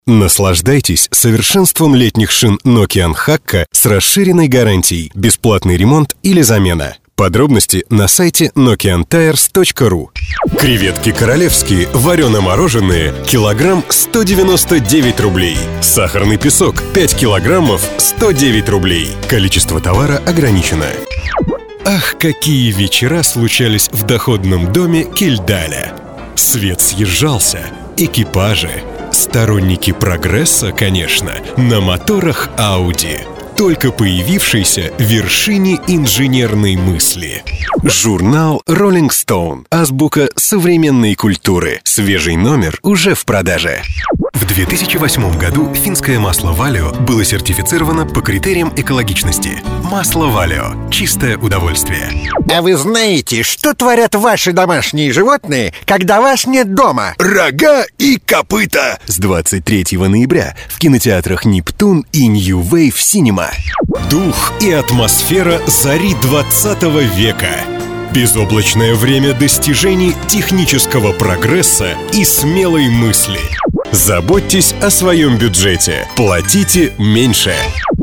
Наслаждайтесь совершенством летних шин Nokian Hakka с расширенной гарантией, бесплатный ремонт или замена. Подробности на сайте nokiantires.ru. Креветки королевские, варено-мороженые, килограмм 199 рублей. Сахарный песок 5 килограммов 109 рублей. Количество товара ограничено. Ах, какие вечера случались в доходном доме Кильдаля. Свет съезжался, экипажи, сторонники прогресса, конечно, на моторах Audi, только появившейся вершине инженерной мысли. Журнал Rolling Stone. Азбука современной культуры. Свежий номер уже в продаже. В 2008 году финское масло Valio было сертифицировано по критериям экологичности. Масло Valio. Чистое удовольствие. А вы знаете, что творят ваши домашние животные, когда вас нет дома? Рога и копыта! С 23 ноября в кинотеатрах «Нептун» и New Wave Cinema. Дух и атмосфера зари 20 века. Безоблачное время достижений технического прогресса и смелой мысли. Заботьтесь о своем бюджете. Платите меньше.